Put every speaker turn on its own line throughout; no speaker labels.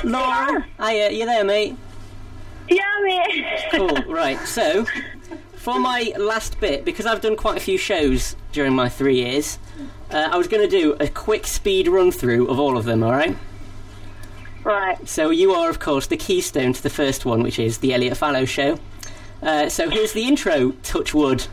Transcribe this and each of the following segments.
Laura? Hiya, you there, mate?
Yeah, I'm here.
Cool, right, so, for my last bit, because I've done quite a few shows during my 3 years, I was going to do a quick speed run-through of all of them, alright?
Right.
So you are, of course, the keystone to the first one, which is the Elliot Fallow Show. So here's the intro, touch wood.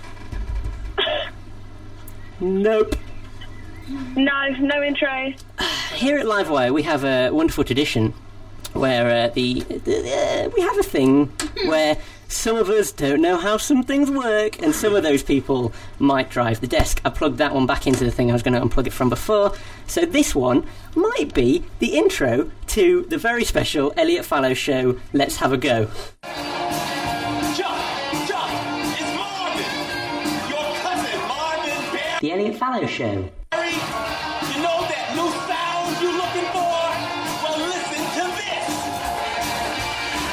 Nope.
No intro.
Here at Livewire, we have a wonderful tradition where we have a thing where some of us don't know how some things work, and some of those people might drive the desk. I plugged that one back into the thing I was going to unplug it from before. So this one might be the intro to the very special Elliot Fallow Show, Let's Have a Go.
It's Marvin! Your cousin, Marvin Bear!
The Elliot Fallow Show.
You know that new sound you're looking for? Well, listen to this!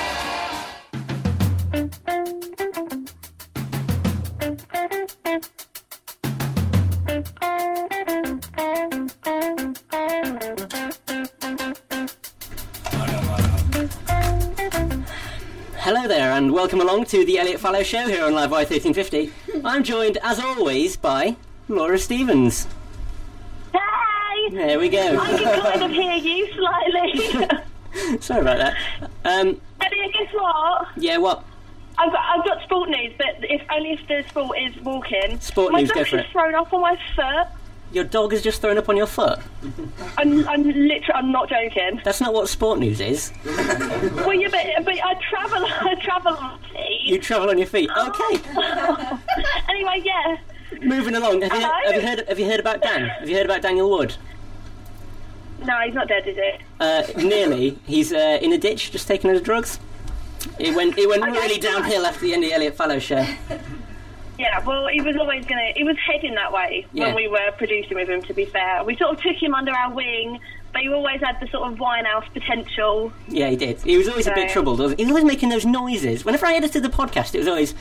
Hello there, and welcome along to the Elliot Fallow Show here on Livewire 1350. I'm joined, as always, by Laura Stevens.
Hey!
There we go.
I can kind of hear you slightly.
Sorry about that.
Elliot, guess what?
Yeah, what?
I've got sport news, but only if the sport is walking.
Sport news, go for
My dog
it.
is thrown up on my foot.
Your dog has just thrown up on your foot?
I'm not joking.
That's not what sport news is.
Well, yeah, but I travel on feet.
You travel on your feet. Okay.
Anyway, yeah.
Moving along. Have you heard about Dan? Have you heard about Daniel Wood?
No, he's not dead, is it?
Nearly. He's in a ditch, just taking his drugs. It went really downhill after the end of the Elliot Fallow Show.
Yeah, well, he was heading that way when we were producing with him, to be fair. We sort of took him under our wing, but he always had the sort of Winehouse potential.
Yeah, he did. He was always a bit troubled. He was always making those noises. Whenever I edited the podcast, it was always...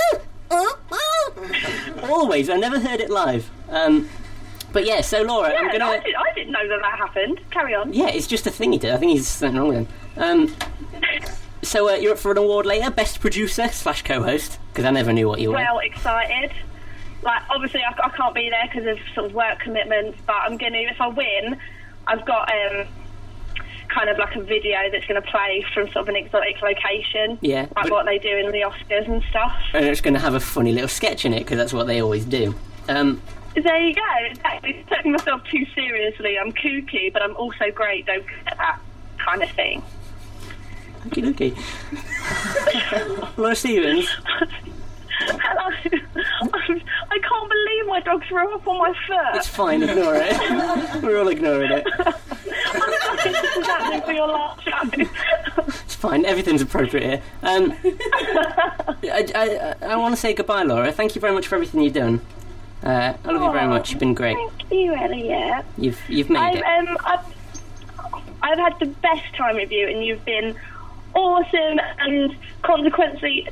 Always. I never heard it live. But yeah, so Laura,
Yeah,
I'm going to...
I didn't know that happened. Carry on.
Yeah, it's just a thing he did. I think he's something wrong with him. So you're up for an award later, Best Producer / Co-host, because I never knew what you were.
Well, excited. Like, obviously, I can't be there because of sort of work commitments, but I'm going to, if I win, I've got kind of like a video that's going to play from sort of an exotic location.
Yeah.
Like what they do in the Oscars and stuff.
And it's going to have a funny little sketch in it, because that's what they always do.
There you go. Exactly. Taking myself too seriously. I'm kooky, but I'm also great. Don't forget that kind of thing.
Okay. Laura Stevens.
Hello. I can't believe my dog threw up on my foot.
It's fine, ignore it. We're all ignoring it.
I'm sorry, this is happening for your last show.
It's fine, everything's appropriate here. I want to say goodbye, Laura. Thank you very much for everything you've done. I love you very much. You've been great.
Thank you, Elliot.
You've made it.
I've had the best time with you, and you've been awesome, and consequently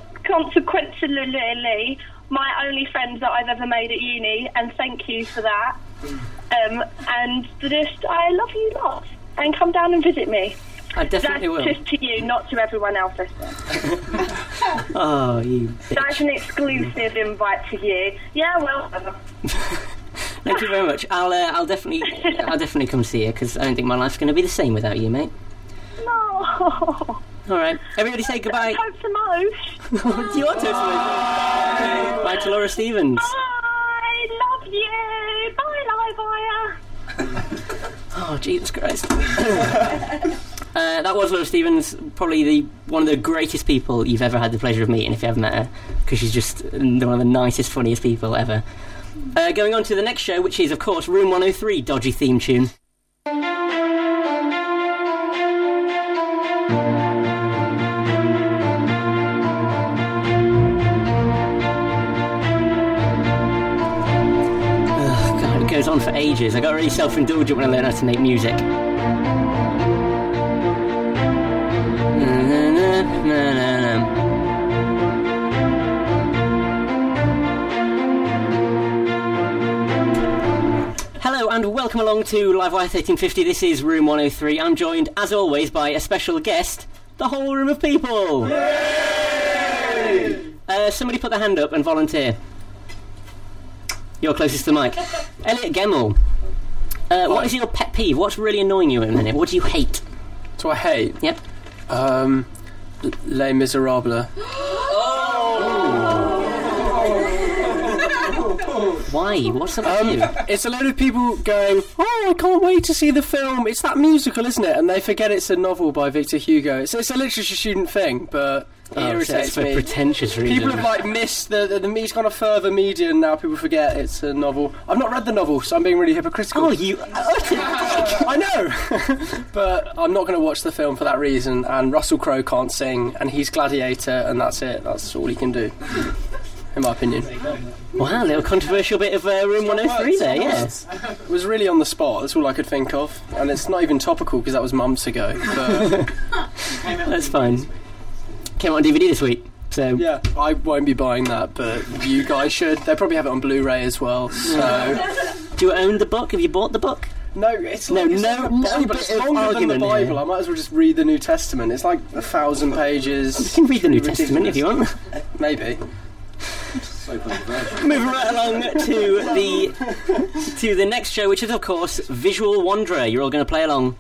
my only friends that I've ever made at uni, and thank you for that. And just, I love you lots, and come down and visit me.
I definitely will.
That's just to you, not to everyone else.
Oh, you bitch.
That's an exclusive invite to you. Yeah, well.
Thank you very much. I'll definitely come see you, because I don't think my life's going to be the same without you, mate.
No.
All right, everybody say goodbye.
Toast to Mosh.
Your toast to Mosh. Bye to Laura Stevens.
I love you. Bye, Livewire.
Oh, Jesus Christ. That was Laura Stevens, probably one of the greatest people you've ever had the pleasure of meeting, if you haven't met her, because she's just one of the nicest, funniest people ever. Going on to the next show, which is, of course, Room 103, dodgy theme tune. God, it goes on for ages. I got really self-indulgent when I learned how to make music. Hello and welcome along to Livewire 1350. This is Room 103. I'm joined, as always, by a special guest, the whole room of people. Somebody put their hand up and volunteer. You're closest to the mic. Elliot Gemmell. What is your pet peeve? What's really annoying you at the minute? What do you hate?
Do I hate?
Yep.
Les Miserables.
Why? What's about you?
It's a load of people going, oh, I can't wait to see the film. It's that musical, isn't it? And they forget it's a novel by Victor Hugo. It's a literature student thing, but it irritates
for
me.
Pretentious reasons.
People have missed the he's gone a further median. Now people forget it's a novel. I've not read the novel, so I'm being really hypocritical.
Oh, you...
I know, but I'm not going to watch the film for that reason. And Russell Crowe can't sing, and he's Gladiator, and that's it. That's all he can do, in my opinion.
Wow, a little controversial bit of Room 103 there, yeah.
It was really on the spot, that's all I could think of. And it's not even topical because that was months ago. But
that's fine. Came out on DVD this week, so...
Yeah, I won't be buying that, but you guys should. They probably have it on Blu-ray as well, so...
Do you own the book? Have you bought the book?
No, it's
no
bit
of
longer than the Bible.
here.
I might as well just read the New Testament. It's like 1,000 pages.
You can read the New Testament if you want.
Maybe.
Moving right along to the next show, which is of course Visual Wanderer. You're all going to play along.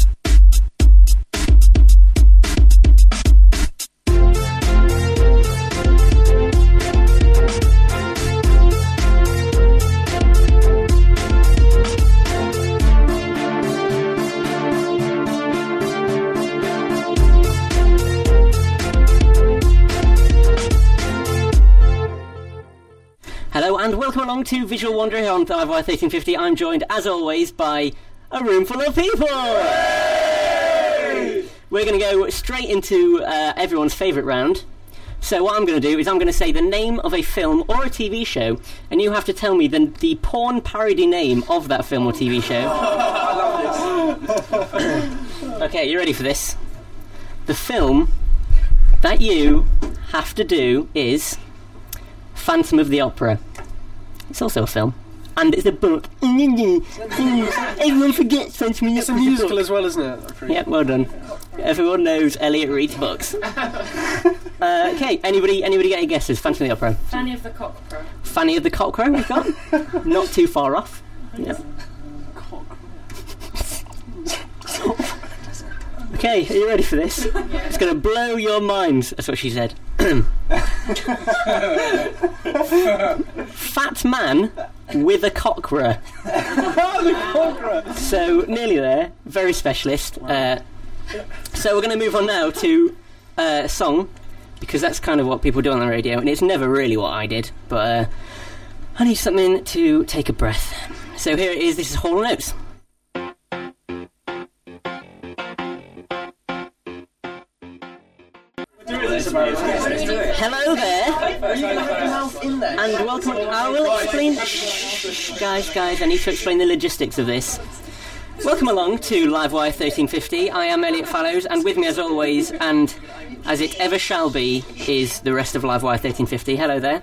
Hello and welcome along to Visual Wanderer here on Livewire 1350. I'm joined, as always, by a room full of people! Yay! We're going to go straight into everyone's favourite round. So what I'm going to do is I'm going to say the name of a film or a TV show, and you have to tell me the porn parody name of that film or TV show.
I love this.
Okay, you ready for this? The film that you have to do is... Phantom of the Opera. It's also a film. And it's a book. Everyone forgets Phantom of the Opera.
It's a musical as well, isn't it?
Yeah, well done. Everyone knows Elliot reads books. Okay, anybody get any guesses? Phantom of the Opera.
Fanny of the Cockcrow.
Fanny of the Cockcrow, we've got. Not too far off. Yep. Okay, are you ready for this? Yeah. It's going to blow your minds. That's what she said. Fat man with a cockra. So, nearly there. Very specialist. So we're going to move on now to a song, because that's kind of what people do on the radio, and it's never really what I did, but I need something to take a breath. So here it is. This is Hall & Oates. Hello there, and welcome. I will explain. Guys, I need to explain the logistics of this. Welcome along to Livewire 1350. I am Elliot Fallows, and with me, as always, and as it ever shall be, is the rest of Livewire 1350. Hello there.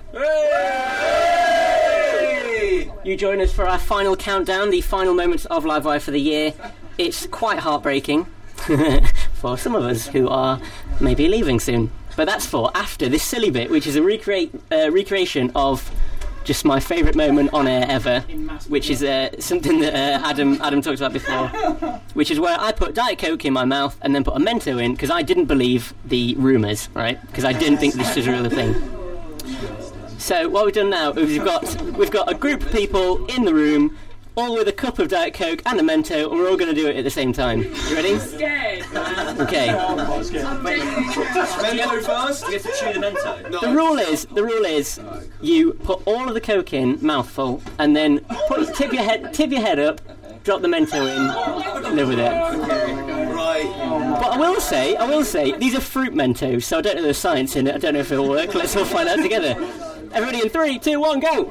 Hey! You join us for our final countdown, the final moments of Livewire for the year. It's quite heartbreaking for some of us who are maybe leaving soon. But that's for after this silly bit, which is a recreation of just my favourite moment on air ever, which is something that Adam talked about before, which is where I put Diet Coke in my mouth and then put a Mento in, because I didn't believe the rumours, right? Because I didn't think this was a real thing. So what we've done now is we've got a group of people in the room, all with a cup of Diet Coke and a Mento, and we're all going to do it at the same time. You ready?
I'm scared, man.
Okay.
Mento first? You get to chew the Mento.
The rule is, you put all of the Coke in, mouthful, and then tip your head up, drop the Mento in, live with it.
Right.
But I will say, these are fruit Mentos, so I don't know the science in it. I don't know if it'll work. Let's all find out together. Everybody in 3, 2, 1, go!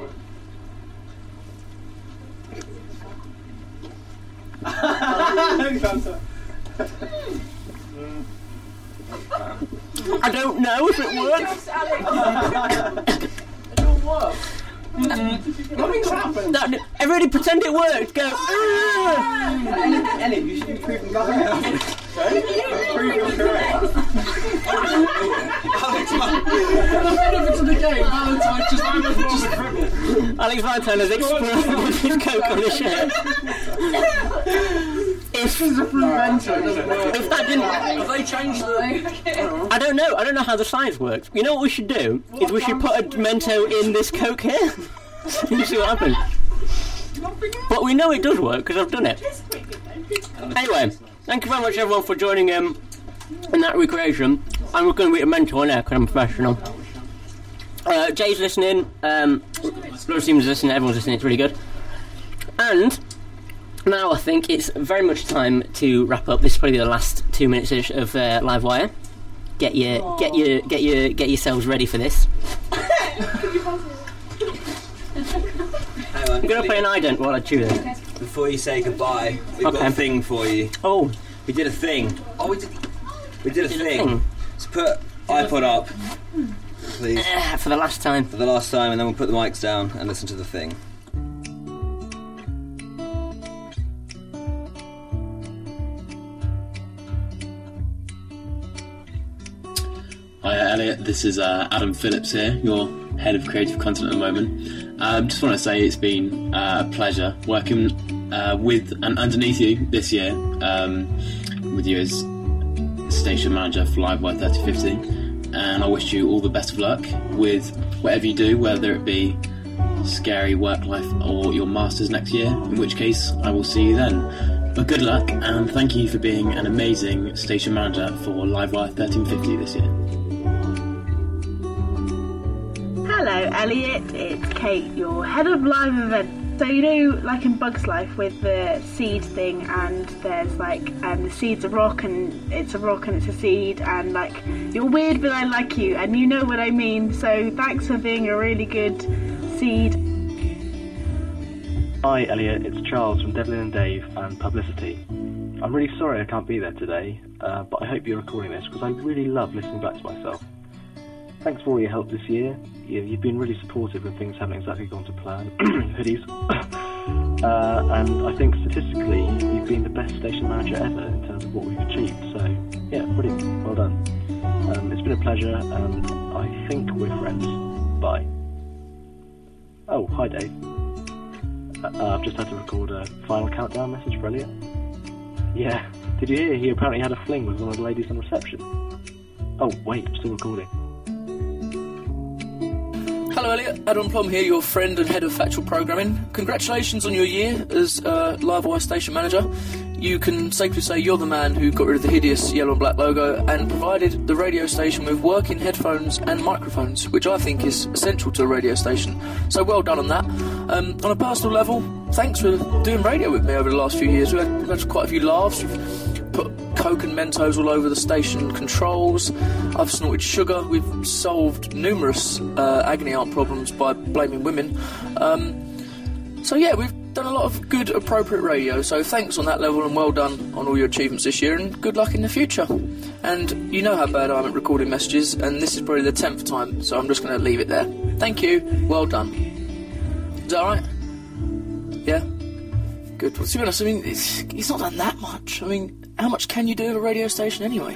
I don't know if it works.
It don't work.
Nothing's happened.
No, everybody pretend it worked. Go.
Elliot, you should be proven correct. Proven correct.
Relevant to the game, Valentine just
Alex Valentine has exploded with his coke on his shirt. If that didn't,
have they changed the...
I don't know how the science works. You know what we should do? Is we should put a Mento in this coke here. You see what happens. But we know it does work because I've done it. Anyway, thank you very much everyone for joining in that recreation. I'm going to be a mentor now because I'm professional. Jay's listening, Laura Stevens is listening, everyone's listening, it's really good. And now I think it's very much time to wrap up. This is probably the last 2 minutes of Livewire. Get yourselves ready for this. I'm going to play an ident while I chew this.
Before you say goodbye, we've got a thing for you.
Oh.
We did a thing. We did a thing. So put iPod up, please.
For the last time.
For the last time, and then we'll put the mics down and listen to the thing.
Hi Elliot, this is Adam Phillips here, your head of creative content at the moment. Just want to say it's been a pleasure working with and underneath you this year, with you as station manager for Livewire 3050, and I wish you all the best of luck with whatever you do, whether it be scary work life or your masters next year, in which case I will see you then. But good luck, and thank you for being an amazing station manager for Livewire 1350 this year.
Hello Elliot, it's Kate, your head of live events. So you know, like in Bug's Life with the seed thing, and there's like the seed's a rock and it's a seed, and like you're weird but I like you, and you know what I mean. So thanks for being a really good seed.
Hi Elliot, it's Charles from Devlin and Dave and Publicity. I'm really sorry I can't be there today, but I hope you're recording this because I really love listening back to myself. Thanks for all your help this year. You've been really supportive when things haven't exactly gone to plan. Hoodies. And I think statistically you've been the best station manager ever in terms of what we've achieved. So yeah, brilliant. Well done. It's been a pleasure, and I think we're friends. Bye. Oh, hi Dave. I've just had to record a final countdown message for Elliot. Yeah, did you hear he apparently had a fling with one of the ladies on reception? Oh wait, I'm still recording.
Hello Elliot, Adam Plum here, your friend and head of factual programming. Congratulations on your year as Livewire station manager. You can safely say you're the man who got rid of the hideous yellow and black logo and provided the radio station with working headphones and microphones, which I think is essential to a radio station. So well done on that. On a personal level, thanks for doing radio with me over the last few years. We've had quite a few laughs. We've put Coke and Mentos all over the station controls. I've snorted sugar. We've solved numerous agony aunt problems by blaming women. So yeah, we've done a lot of good, appropriate radio, so thanks on that level and well done on all your achievements this year, and good luck in the future. And you know how bad I am at recording messages, and this is probably the 10th time, so I'm just going to leave it there. Thank you, well done. Is that alright? Yeah? Good. Well, to be honest, I mean, it's not done that much. I mean, how much can you do at a radio station anyway?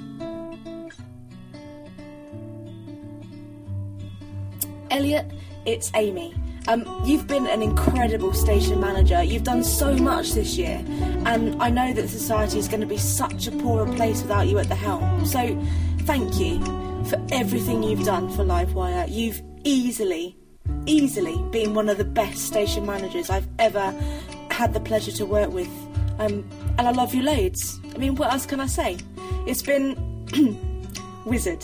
Elliot, it's Amy. You've been an incredible station manager. You've done so much this year, and I know that society is going to be such a poorer place without you at the helm. So thank you for everything you've done for Livewire. You've easily been one of the best station managers I've ever had the pleasure to work with. And I love you loads. I mean, what else can I say? It's been wizard.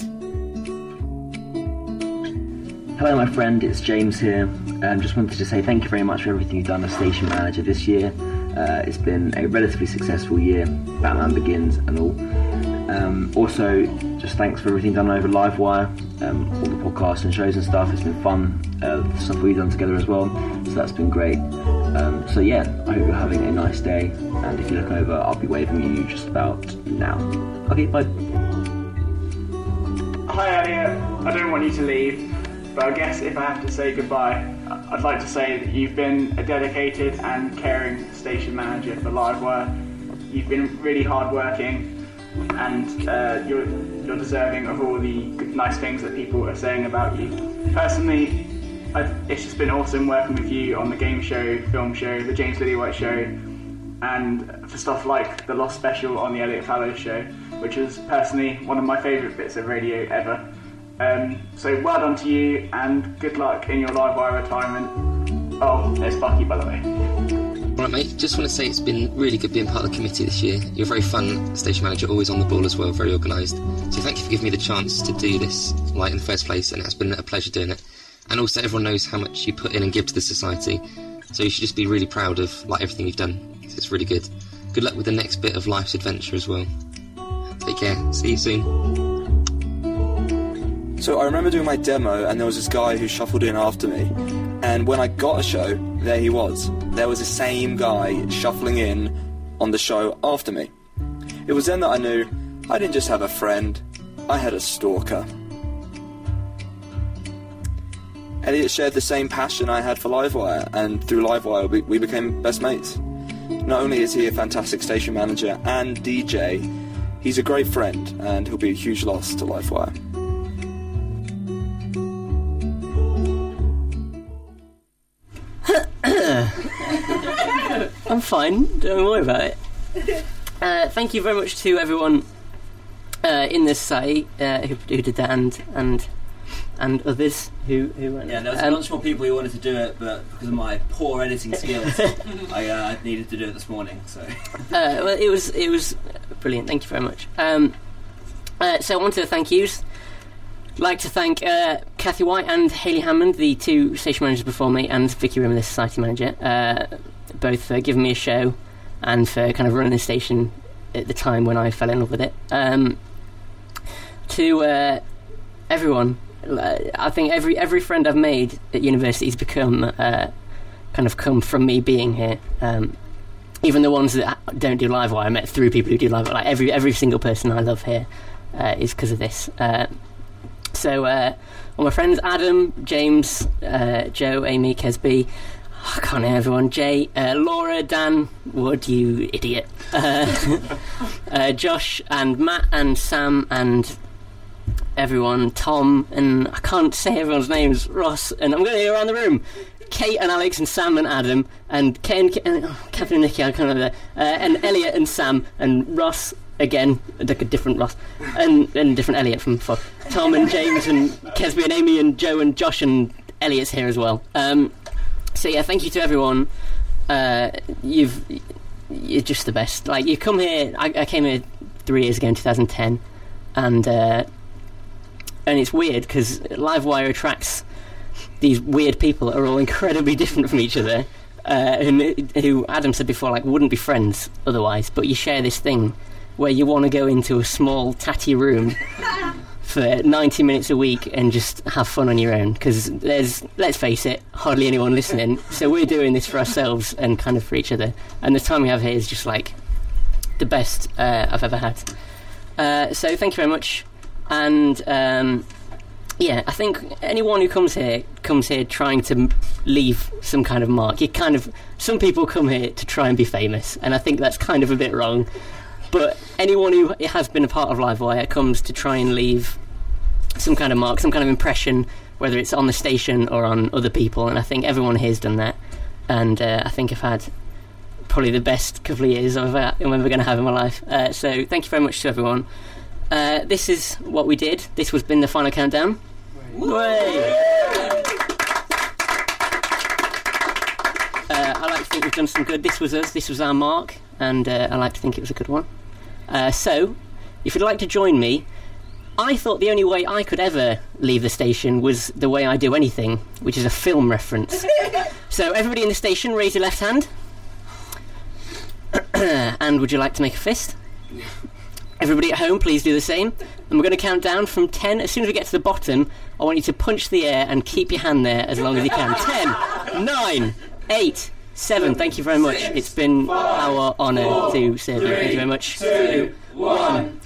Hello my friend, it's James here. Just wanted to say thank you very much for everything you've done as station manager this year. It's been a relatively successful year, Batman Begins and all. Also, just thanks for everything done over Livewire, all the podcasts and shows and stuff. It's been fun, the stuff we've done together as well, so that's been great. So yeah, I hope you're having a nice day, and if you look over, I'll be waving at you just about now. Okay, bye.
Hi Elliot, I don't want you to leave, but I guess if I have to say goodbye, I'd like to say that you've been a dedicated and caring station manager for Livewire. You've been really hard-working, and you're deserving of all the nice things that people are saying about you. Personally, it's just been awesome working with you on the game show, film show, the James Lillywhite show, and for stuff like the Lost special on the Elliot Fallows show, which was personally one of my favourite bits of radio ever. So well done to you, and good luck in your Livewire retirement. Oh, there's Bucky, by the way.
Alright mate, just want to say it's been really good being part of the committee this year. You're a very fun station manager, always on the ball as well, very organised. So thank you for giving me the chance to do this in the first place, and it's been a pleasure doing it. And also everyone knows how much you put in and give to the society, so you should just be really proud of everything you've done. It's really good. Good luck with the next bit of life's adventure as well. Take care, see you soon.
So I remember doing my demo, and there was this guy who shuffled in after me, and when I got a show, there he was. There was the same guy shuffling in on the show after me. It was then that I knew I didn't just have a friend, I had a stalker. Elliot shared the same passion I had for Livewire, and through Livewire we became best mates. Not only is he a fantastic station manager and DJ, he's a great friend, and he'll be a huge loss to Livewire.
I'm fine, don't worry about it. Thank you very much to everyone in this site who did that, and others who went.
Yeah, there was a bunch more people who wanted to do it, but because of my poor editing skills, I needed to do it this morning. So,
well, it was brilliant. Thank you very much. So on to the thank yous. I'd like to thank Kathy White and Hayley Hammond, the two station managers before me, and Vicky Rimmer, the society manager, both for giving me a show and for kind of running the station at the time when I fell in love with it. To everyone, I think every friend I've made at university has become kind of come from me being here. Even the ones that don't do Livewire, I met through people who do Livewire. Like every single person I love here is because of this. So, all my friends, Adam, James, Joe, Amy, Kesby, I can't name everyone, Jay, Laura, Dan, Wood, you idiot, Josh, and Matt, and Sam, and everyone, Tom, and I can't say everyone's names, Ross, and I'm going to go around the room, Kate and Alex and Sam and Adam, and Catherine and Nikki, I can't remember, and Elliot and Sam, and Ross, again, like a different Ross, and different Elliot from Fog. Tom and James and Kesby and Amy and Joe and Josh and Elliot's here as well. So yeah, thank you to everyone. You're just the best. Like, you come here, I came here 3 years ago in 2010, and it's weird because Livewire attracts these weird people that are all incredibly different from each other, who Adam said before, like, wouldn't be friends otherwise, but you share this thing where you want to go into a small tatty room for 90 minutes a week and just have fun on your own, because there's, let's face it, hardly anyone listening, so we're doing this for ourselves and kind of for each other, and the time we have here is just like the best I've ever had. So thank you very much, and yeah, I think anyone who comes here trying to leave some kind of mark. Some people come here to try and be famous, and I think that's kind of a bit wrong. But anyone who has been a part of Livewire comes to try and leave some kind of mark, some kind of impression, whether it's on the station or on other people, and I think everyone here's done that. And I think I've had probably the best couple of years I'm ever going to have in my life. So thank you very much to everyone. This is what we did. This has been the final countdown. I like to think we've done some good. This was us. This was our mark, and I like to think it was a good one. So, if you'd like to join me, I thought the only way I could ever leave the station was the way I do anything, which is a film reference. So, everybody in the station, raise your left hand. And would you like to make a fist? Everybody at home, please do the same. And we're going to count down from 10. As soon as we get to the bottom, I want you to punch the air and keep your hand there as long as you can. 10, 9, 8, 7. Thank you very much. It's been our honour to serve you. Thank you very much.
2, 1.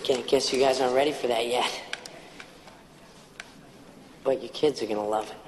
Guess you guys aren't ready for that yet. But your kids are gonna love it.